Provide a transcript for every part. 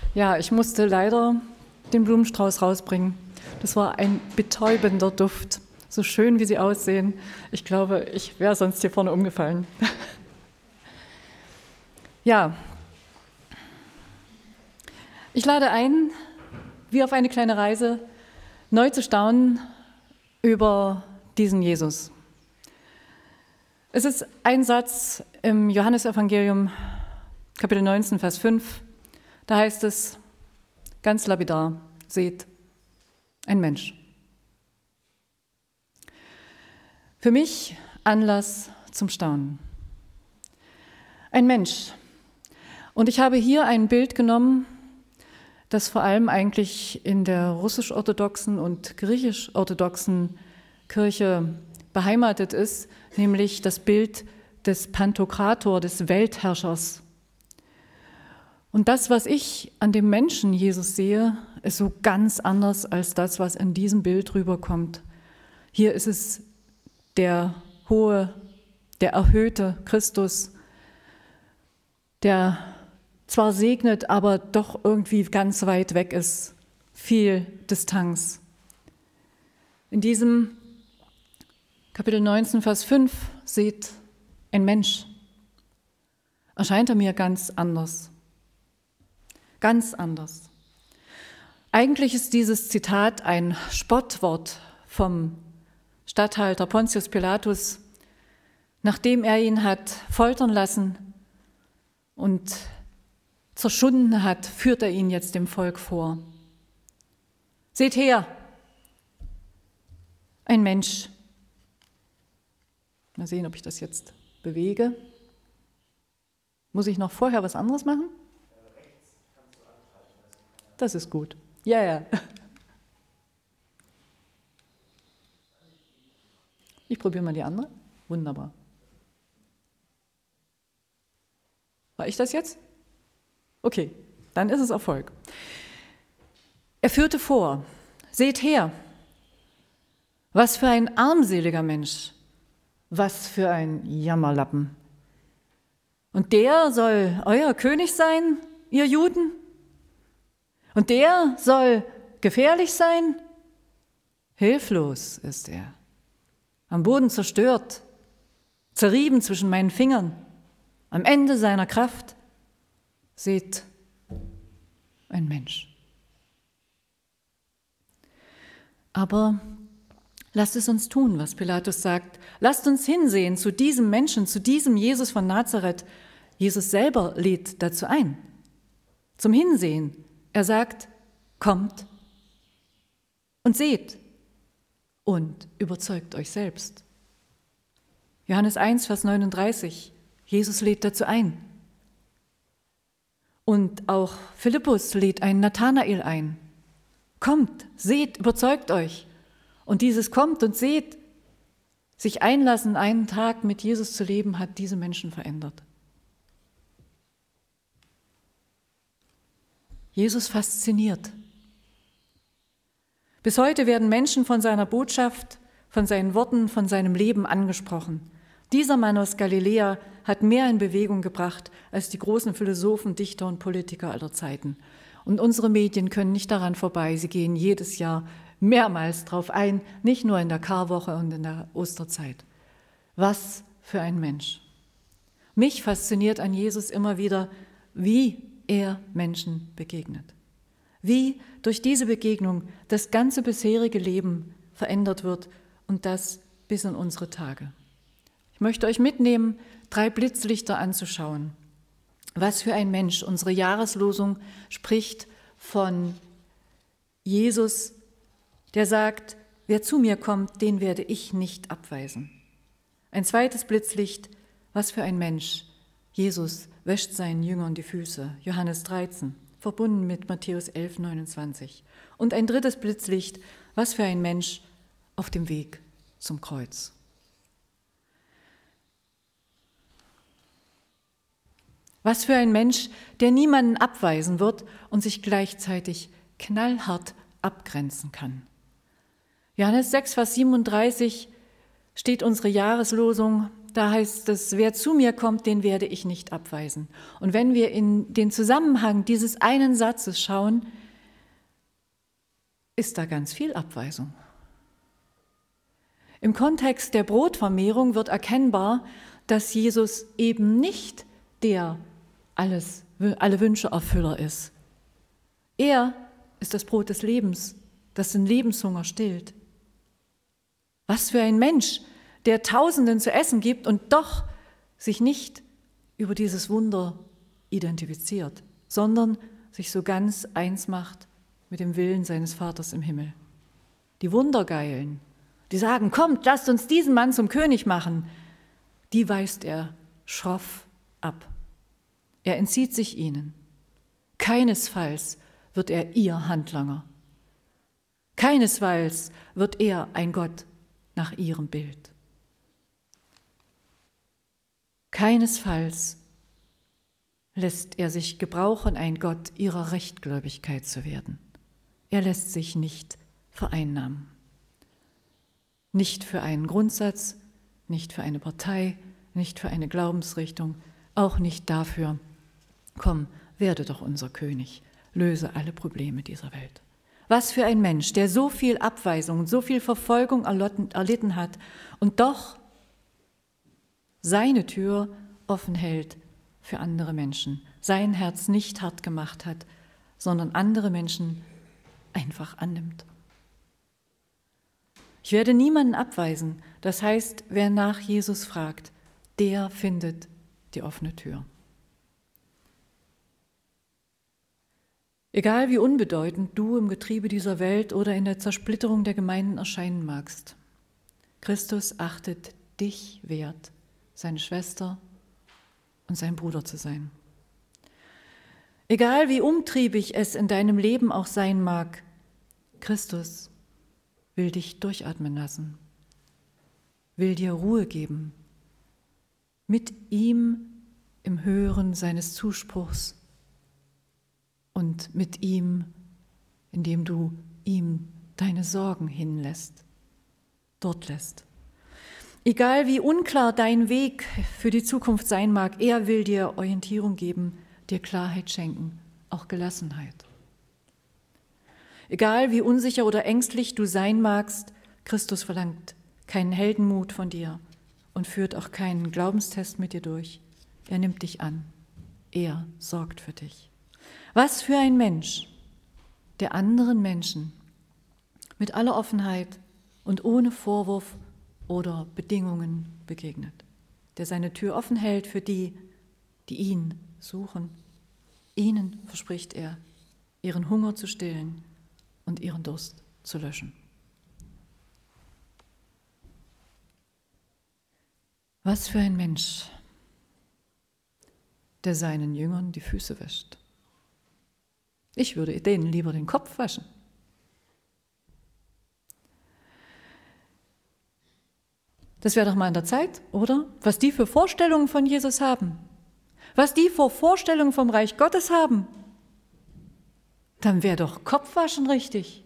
Ja, ich musste leider den Blumenstrauß rausbringen. Das war ein betäubender Duft. So schön, wie sie aussehen. Ich glaube, ich wäre sonst hier vorne umgefallen. Ja, ich lade ein, wie auf eine kleine Reise, neu zu staunen über diesen Jesus. Es ist ein Satz im Johannesevangelium, Kapitel 19, Vers 5. Da heißt es ganz lapidar: Seht, ein Mensch. Für mich Anlass zum Staunen. Ein Mensch. Und ich habe hier ein Bild genommen, das vor allem eigentlich in der russisch-orthodoxen und griechisch-orthodoxen Kirche beheimatet ist, nämlich das Bild des Pantokrator, des Weltherrschers. Und das, was ich an dem Menschen Jesus sehe, ist so ganz anders als das, was in diesem Bild rüberkommt. Hier ist es der hohe, der erhöhte Christus, der zwar segnet, aber doch irgendwie ganz weit weg ist, viel Distanz. In diesem Kapitel 19, Vers 5, seht, ein Mensch, erscheint er mir ganz anders. Ganz anders. Eigentlich ist dieses Zitat ein Spottwort vom Statthalter Pontius Pilatus, nachdem er ihn hat foltern lassen und zerschunden hat, führt er ihn jetzt dem Volk vor. Seht her, ein Mensch. Mal sehen, ob ich das jetzt bewege. Muss ich noch vorher was anderes machen? Das ist gut. Ja, ja. Ich probiere mal die andere. Wunderbar. War ich das jetzt? Okay, dann ist es Erfolg. Er führte vor, seht her, was für ein armseliger Mensch, was für ein Jammerlappen. Und der soll euer König sein, ihr Juden? Und der soll gefährlich sein? Hilflos ist er, am Boden zerstört, zerrieben zwischen meinen Fingern, am Ende seiner Kraft. Seht, ein Mensch. Aber lasst es uns tun, was Pilatus sagt. Lasst uns hinsehen zu diesem Menschen, zu diesem Jesus von Nazareth. Jesus selber lädt dazu ein, zum Hinsehen. Er sagt, kommt und seht und überzeugt euch selbst. Johannes 1, Vers 39, Jesus lädt dazu ein. Und auch Philippus lädt einen Nathanael ein. Kommt, seht, überzeugt euch. Und dieses kommt und seht, sich einlassen, einen Tag mit Jesus zu leben, hat diese Menschen verändert. Jesus fasziniert. Bis heute werden Menschen von seiner Botschaft, von seinen Worten, von seinem Leben angesprochen. Dieser Mann aus Galiläa hat mehr in Bewegung gebracht als die großen Philosophen, Dichter und Politiker aller Zeiten. Und unsere Medien können nicht daran vorbei. Sie gehen jedes Jahr mehrmals drauf ein, nicht nur in der Karwoche und in der Osterzeit. Was für ein Mensch. Mich fasziniert an Jesus immer wieder, wie er Menschen begegnet. Wie durch diese Begegnung das ganze bisherige Leben verändert wird und das bis in unsere Tage. Ich möchte euch mitnehmen, 3 Blitzlichter anzuschauen. Was für ein Mensch. Unsere Jahreslosung spricht von Jesus, der sagt, wer zu mir kommt, den werde ich nicht abweisen. Ein zweites Blitzlicht, was für ein Mensch. Jesus wäscht seinen Jüngern die Füße. Johannes 13, verbunden mit Matthäus 11, 29. Und ein drittes Blitzlicht, was für ein Mensch auf dem Weg zum Kreuz. Was für ein Mensch, der niemanden abweisen wird und sich gleichzeitig knallhart abgrenzen kann. Johannes 6, Vers 37 steht unsere Jahreslosung, da heißt es, wer zu mir kommt, den werde ich nicht abweisen. Und wenn wir in den Zusammenhang dieses einen Satzes schauen, ist da ganz viel Abweisung. Im Kontext der Brotvermehrung wird erkennbar, dass Jesus eben nicht der alle Wünsche-Erfüller ist. Er ist das Brot des Lebens, das den Lebenshunger stillt. Was für ein Mensch, der Tausenden zu essen gibt und doch sich nicht über dieses Wunder identifiziert, sondern sich so ganz eins macht mit dem Willen seines Vaters im Himmel. Die Wundergeilen, die sagen, kommt, lasst uns diesen Mann zum König machen, die weist er schroff ab. Er entzieht sich ihnen. Keinesfalls wird er ihr Handlanger. Keinesfalls wird er ein Gott nach ihrem Bild. Keinesfalls lässt er sich gebrauchen, ein Gott ihrer Rechtgläubigkeit zu werden. Er lässt sich nicht vereinnahmen. Nicht für einen Grundsatz, nicht für eine Partei, nicht für eine Glaubensrichtung, auch nicht dafür, komm, werde doch unser König, löse alle Probleme dieser Welt. Was für ein Mensch, der so viel Abweisung und so viel Verfolgung erlitten hat und doch seine Tür offen hält für andere Menschen, sein Herz nicht hart gemacht hat, sondern andere Menschen einfach annimmt. Ich werde niemanden abweisen, das heißt, wer nach Jesus fragt, der findet die offene Tür. Egal wie unbedeutend du im Getriebe dieser Welt oder in der Zersplitterung der Gemeinden erscheinen magst, Christus achtet dich wert, seine Schwester und sein Bruder zu sein. Egal wie umtriebig es in deinem Leben auch sein mag, Christus will dich durchatmen lassen, will dir Ruhe geben, mit ihm im Hören seines Zuspruchs und mit ihm, indem du ihm deine Sorgen hinlässt, dort lässt. Egal wie unklar dein Weg für die Zukunft sein mag, er will dir Orientierung geben, dir Klarheit schenken, auch Gelassenheit. Egal wie unsicher oder ängstlich du sein magst, Christus verlangt keinen Heldenmut von dir und führt auch keinen Glaubenstest mit dir durch. Er nimmt dich an. Er sorgt für dich. Was für ein Mensch, der anderen Menschen mit aller Offenheit und ohne Vorwurf oder Bedingungen begegnet, der seine Tür offen hält für die, die ihn suchen. Ihnen verspricht er, ihren Hunger zu stillen und ihren Durst zu löschen. Was für ein Mensch, der seinen Jüngern die Füße wäscht. Ich würde denen lieber den Kopf waschen. Das wäre doch mal an der Zeit, oder? Was die für Vorstellungen von Jesus haben, was die für Vorstellungen vom Reich Gottes haben, dann wäre doch Kopfwaschen richtig.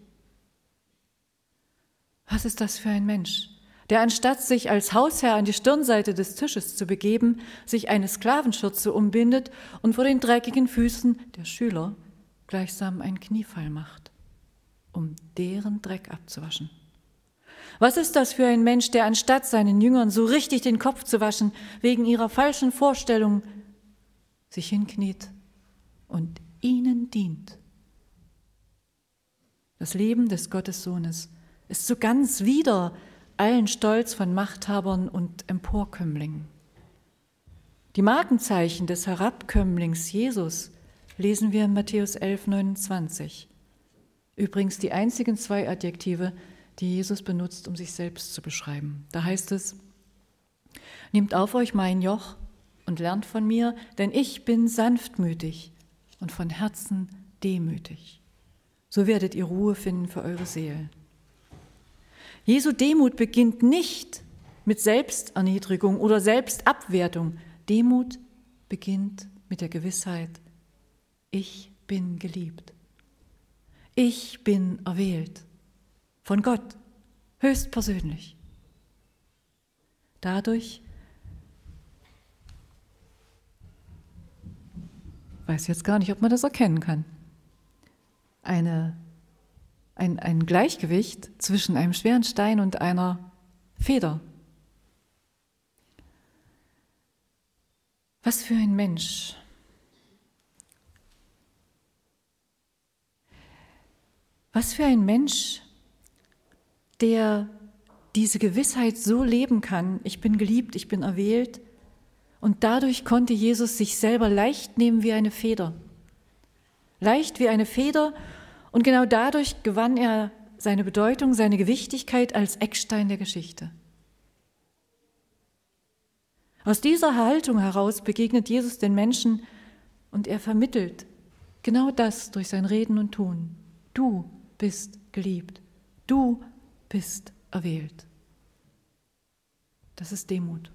Was ist das für ein Mensch, der anstatt sich als Hausherr an die Stirnseite des Tisches zu begeben, sich eine Sklavenschürze umbindet und vor den dreckigen Füßen der Schüler gleichsam einen Kniefall macht, um deren Dreck abzuwaschen. Was ist das für ein Mensch, der anstatt seinen Jüngern so richtig den Kopf zu waschen, wegen ihrer falschen Vorstellung sich hinkniet und ihnen dient? Das Leben des Gottessohnes ist so ganz wider allen Stolz von Machthabern und Emporkömmlingen. Die Markenzeichen des Herabkömmlings Jesus lesen wir in Matthäus 11,29. Übrigens die einzigen 2 Adjektive, die Jesus benutzt, um sich selbst zu beschreiben. Da heißt es: Nehmt auf euch mein Joch und lernt von mir, denn ich bin sanftmütig und von Herzen demütig. So werdet ihr Ruhe finden für eure Seelen. Jesu Demut beginnt nicht mit Selbsterniedrigung oder Selbstabwertung. Demut beginnt mit der Gewissheit: Ich bin geliebt. Ich bin erwählt. Von Gott, höchstpersönlich. Dadurch weiß jetzt gar nicht, ob man das erkennen kann. Ein Gleichgewicht zwischen einem schweren Stein und einer Feder. Was für ein Mensch. Was für ein Mensch, der diese Gewissheit so leben kann, ich bin geliebt, ich bin erwählt, und dadurch konnte Jesus sich selber leicht nehmen wie eine Feder. Leicht wie eine Feder, und genau dadurch gewann er seine Bedeutung, seine Gewichtigkeit als Eckstein der Geschichte. Aus dieser Haltung heraus begegnet Jesus den Menschen und er vermittelt genau das durch sein Reden und Tun. Du bist geliebt, du bist erwählt. Das ist Demut.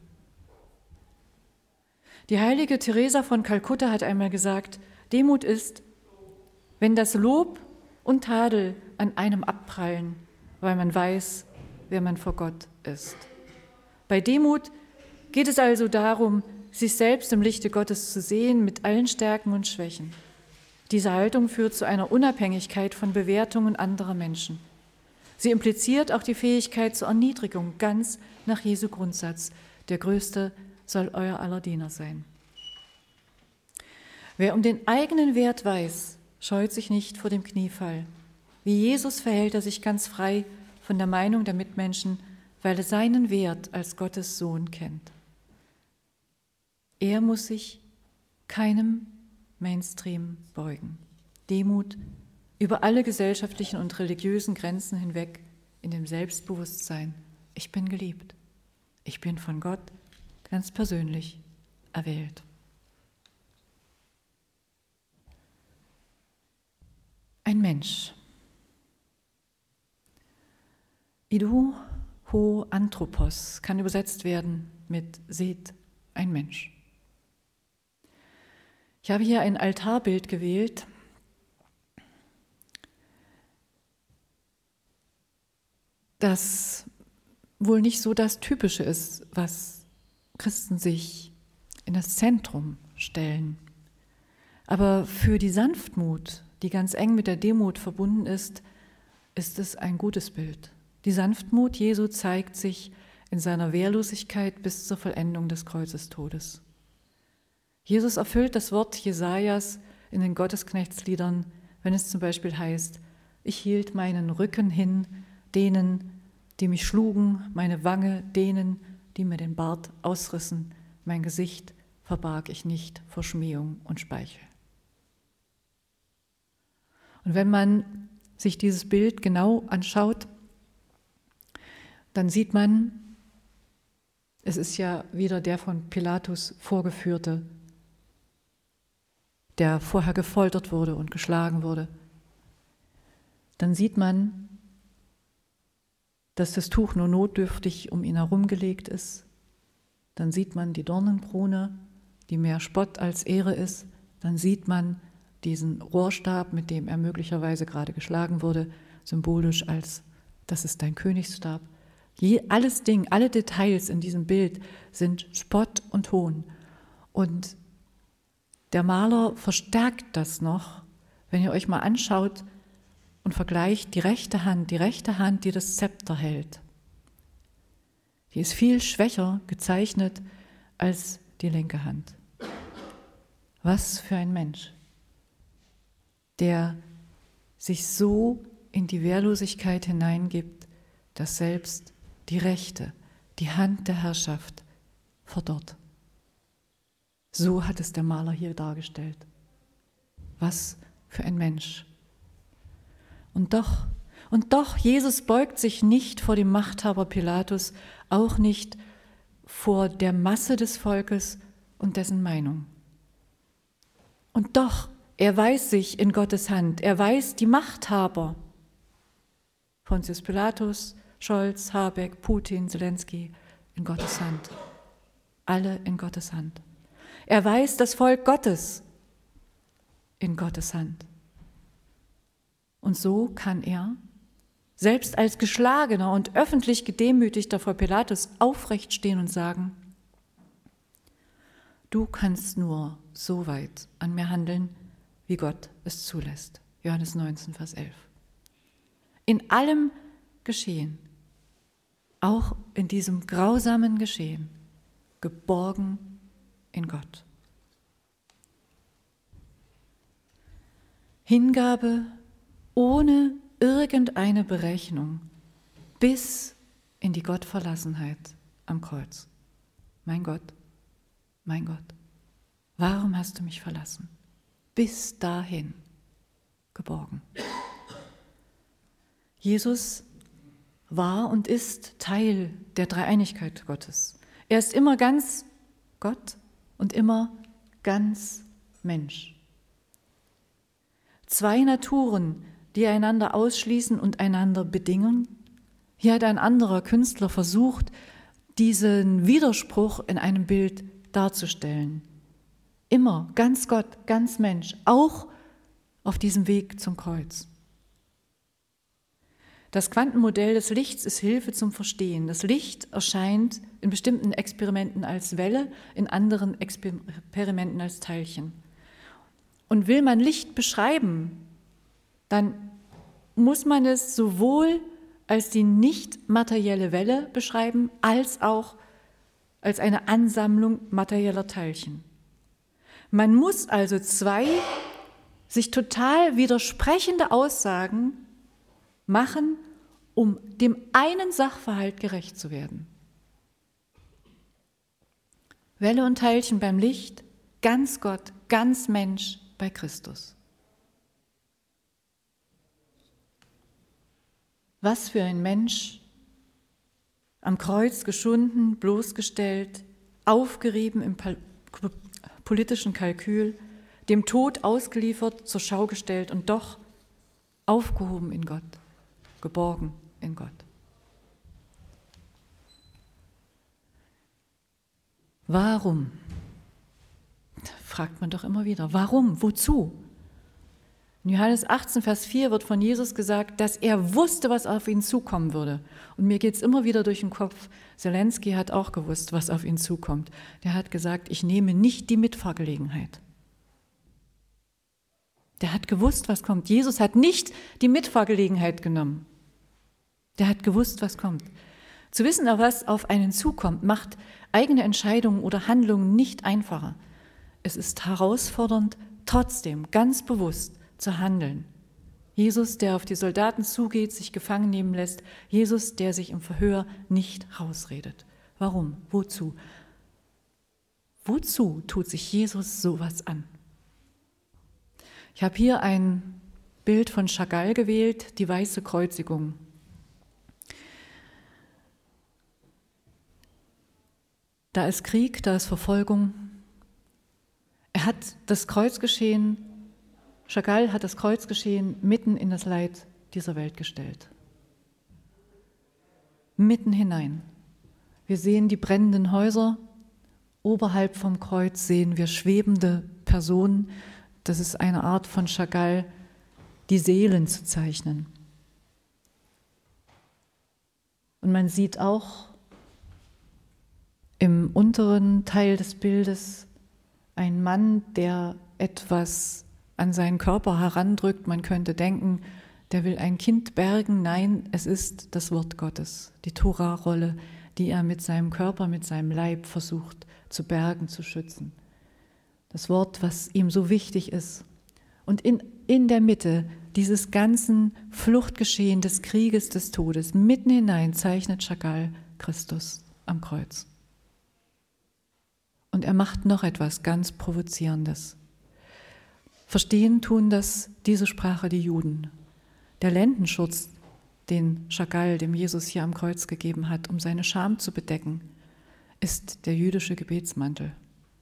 Die heilige Teresa von Kalkutta hat einmal gesagt, Demut ist, wenn das Lob und Tadel an einem abprallen, weil man weiß, wer man vor Gott ist. Bei Demut geht es also darum, sich selbst im Lichte Gottes zu sehen mit allen Stärken und Schwächen. Diese Haltung führt zu einer Unabhängigkeit von Bewertungen anderer Menschen. Sie impliziert auch die Fähigkeit zur Erniedrigung, ganz nach Jesu Grundsatz. Der Größte soll euer aller Diener sein. Wer um den eigenen Wert weiß, scheut sich nicht vor dem Kniefall. Wie Jesus verhält er sich ganz frei von der Meinung der Mitmenschen, weil er seinen Wert als Gottes Sohn kennt. Er muss sich keinem Mainstream beugen. Demut über alle gesellschaftlichen und religiösen Grenzen hinweg in dem Selbstbewusstsein, ich bin geliebt, ich bin von Gott ganz persönlich erwählt. Ein Mensch. Idou ho Anthropos kann übersetzt werden mit seht, ein Mensch. Ich habe hier ein Altarbild gewählt, das wohl nicht so das Typische ist, was Christen sich in das Zentrum stellen. Aber für die Sanftmut, die ganz eng mit der Demut verbunden ist, ist es ein gutes Bild. Die Sanftmut Jesu zeigt sich in seiner Wehrlosigkeit bis zur Vollendung des Kreuzestodes. Jesus erfüllt das Wort Jesajas in den Gottesknechtsliedern, wenn es zum Beispiel heißt, ich hielt meinen Rücken hin, denen, die mich schlugen, meine Wange, denen, die mir den Bart ausrissen, mein Gesicht verbarg ich nicht vor Schmähung und Speichel. Und wenn man sich dieses Bild genau anschaut, dann sieht man, es ist ja wieder der von Pilatus vorgeführte, der vorher gefoltert wurde und geschlagen wurde. Dann sieht man, dass das Tuch nur notdürftig um ihn herumgelegt ist. Dann sieht man die Dornenkrone, die mehr Spott als Ehre ist. Dann sieht man diesen Rohrstab, mit dem er möglicherweise gerade geschlagen wurde, symbolisch als, das ist dein Königsstab. Alle Details in diesem Bild sind Spott und Hohn. Und der Maler verstärkt das noch, wenn ihr euch mal anschaut und vergleicht die rechte Hand, die das Zepter hält. Die ist viel schwächer gezeichnet als die linke Hand. Was für ein Mensch, der sich so in die Wehrlosigkeit hineingibt, dass selbst die Rechte, die Hand der Herrschaft verdorrt. So hat es der Maler hier dargestellt. Was für ein Mensch. Und doch, Jesus beugt sich nicht vor dem Machthaber Pilatus, auch nicht vor der Masse des Volkes und dessen Meinung. Und doch, er weiß sich in Gottes Hand, er weiß die Machthaber, Pontius Pilatus, Scholz, Habeck, Putin, Zelensky, in Gottes Hand. Alle in Gottes Hand. Er weiß das Volk Gottes in Gottes Hand. Und so kann er, selbst als geschlagener und öffentlich gedemütigter vor Pilatus, aufrecht stehen und sagen, du kannst nur so weit an mir handeln, wie Gott es zulässt. Johannes 19, Vers 11. In allem Geschehen, auch in diesem grausamen Geschehen, geborgen in Gott. Hingabe ohne irgendeine Berechnung bis in die Gottverlassenheit am Kreuz. Mein Gott, warum hast du mich verlassen? Bis dahin geborgen. Jesus war und ist Teil der Dreieinigkeit Gottes. Er ist immer ganz Gott und immer ganz Mensch. Zwei Naturen, die einander ausschließen und einander bedingen. Hier hat ein anderer Künstler versucht, diesen Widerspruch in einem Bild darzustellen. Immer ganz Gott, ganz Mensch, auch auf diesem Weg zum Kreuz. Das Quantenmodell des Lichts ist Hilfe zum Verstehen. Das Licht erscheint in bestimmten Experimenten als Welle, in anderen Experimenten als Teilchen. Und will man Licht beschreiben, dann muss man es sowohl als die nicht materielle Welle beschreiben, als auch als eine Ansammlung materieller Teilchen. Man muss also zwei sich total widersprechende Aussagen machen, um dem einen Sachverhalt gerecht zu werden. Welle und Teilchen beim Licht, ganz Gott, ganz Mensch bei Christus. Was für ein Mensch, am Kreuz geschunden, bloßgestellt, aufgerieben im politischen Kalkül, dem Tod ausgeliefert, zur Schau gestellt und doch aufgehoben in Gott, geborgen in Gott. Warum? Fragt man doch immer wieder. Warum? Wozu? In Johannes 18, Vers 4 wird von Jesus gesagt, dass er wusste, was auf ihn zukommen würde. Und mir geht es immer wieder durch den Kopf, Zelensky hat auch gewusst, was auf ihn zukommt. Der hat gesagt, ich nehme nicht die Mitfahrgelegenheit. Der hat gewusst, was kommt. Jesus hat nicht die Mitfahrgelegenheit genommen. Der hat gewusst, was kommt. Zu wissen, was auf einen zukommt, macht eigene Entscheidungen oder Handlungen nicht einfacher. Es ist herausfordernd, trotzdem ganz bewusst zu handeln. Jesus, der auf die Soldaten zugeht, sich gefangen nehmen lässt. Jesus, der sich im Verhör nicht rausredet. Warum? Wozu? Wozu tut sich Jesus sowas an? Ich habe hier ein Bild von Chagall gewählt, die Weiße Kreuzigung. Da ist Krieg, da ist Verfolgung. Er hat das Kreuzgeschehen, Chagall hat das Kreuzgeschehen mitten in das Leid dieser Welt gestellt. Mitten hinein. Wir sehen die brennenden Häuser, oberhalb vom Kreuz sehen wir schwebende Personen. Das ist eine Art von Chagall, die Seelen zu zeichnen. Und man sieht auch im unteren Teil des Bildes einen Mann, der etwas an seinen Körper herandrückt. Man könnte denken, der will ein Kind bergen. Nein, es ist das Wort Gottes, die Tora-Rolle, die er mit seinem Körper, mit seinem Leib versucht zu bergen, zu schützen. Das Wort, was ihm so wichtig ist. Und in der Mitte dieses ganzen Fluchtgeschehen des Krieges, des Todes, mitten hinein zeichnet Chagall Christus am Kreuz. Und er macht noch etwas ganz Provozierendes. Verstehen tun das diese Sprache die Juden. Der Lendenschutz, den Chagall dem Jesus hier am Kreuz gegeben hat, um seine Scham zu bedecken, ist der jüdische Gebetsmantel.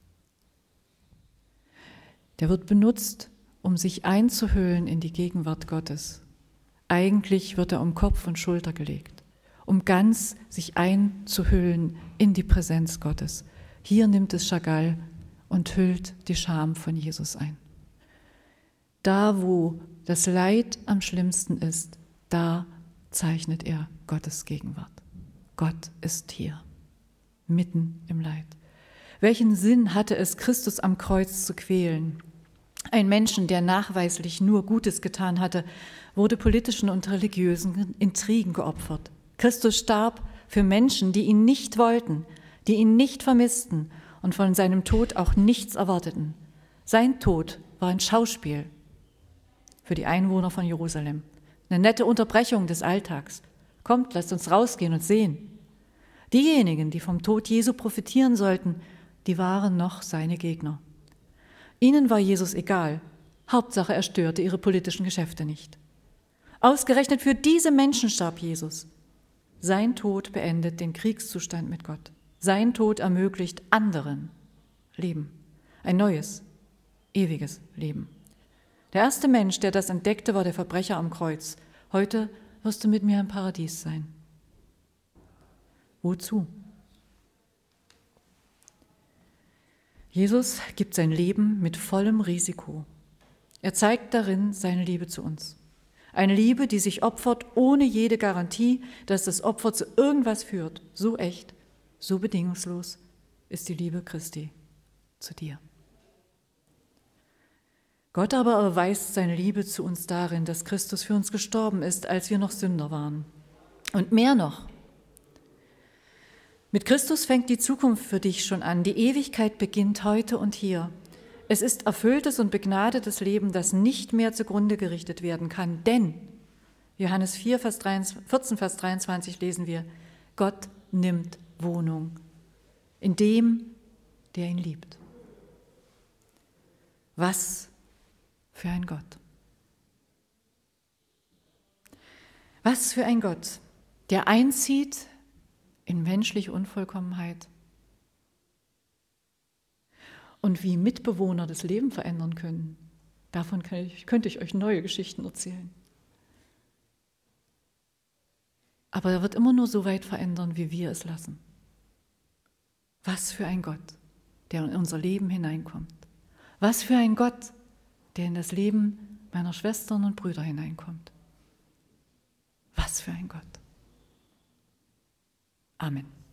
Der wird benutzt, um sich einzuhüllen in die Gegenwart Gottes. Eigentlich wird er um Kopf und Schulter gelegt, um ganz sich einzuhüllen in die Präsenz Gottes. Hier nimmt es Chagall und hüllt die Scham von Jesus ein. Da, wo das Leid am schlimmsten ist, da zeichnet er Gottes Gegenwart. Gott ist hier, mitten im Leid. Welchen Sinn hatte es, Christus am Kreuz zu quälen? Ein Menschen, der nachweislich nur Gutes getan hatte, wurde politischen und religiösen Intrigen geopfert. Christus starb für Menschen, die ihn nicht wollten, die ihn nicht vermissten und von seinem Tod auch nichts erwarteten. Sein Tod war ein Schauspiel für die Einwohner von Jerusalem. Eine nette Unterbrechung des Alltags. Kommt, lasst uns rausgehen und sehen. Diejenigen, die vom Tod Jesu profitieren sollten, die waren noch seine Gegner. Ihnen war Jesus egal. Hauptsache, er störte ihre politischen Geschäfte nicht. Ausgerechnet für diese Menschen starb Jesus. Sein Tod beendet den Kriegszustand mit Gott. Sein Tod ermöglicht anderen Leben. Ein neues, ewiges Leben. Der erste Mensch, der das entdeckte, war der Verbrecher am Kreuz. Heute wirst du mit mir im Paradies sein. Wozu? Jesus gibt sein Leben mit vollem Risiko. Er zeigt darin seine Liebe zu uns. Eine Liebe, die sich opfert, ohne jede Garantie, dass das Opfer zu irgendwas führt. So echt, so bedingungslos ist die Liebe Christi zu dir. Gott aber erweist seine Liebe zu uns darin, dass Christus für uns gestorben ist, als wir noch Sünder waren. Und mehr noch. Mit Christus fängt die Zukunft für dich schon an. Die Ewigkeit beginnt heute und hier. Es ist erfülltes und begnadetes Leben, das nicht mehr zugrunde gerichtet werden kann. Denn, Johannes 14, Vers 23 lesen wir, Gott nimmt Wohnung in dem, der ihn liebt. Was für ein Gott. Was für ein Gott, der einzieht in menschliche Unvollkommenheit und wie Mitbewohner das Leben verändern können. Davon könnte ich euch neue Geschichten erzählen. Aber er wird immer nur so weit verändern, wie wir es lassen. Was für ein Gott, der in unser Leben hineinkommt. Was für ein Gott, der in das Leben meiner Schwestern und Brüder hineinkommt. Was für ein Gott. Amen.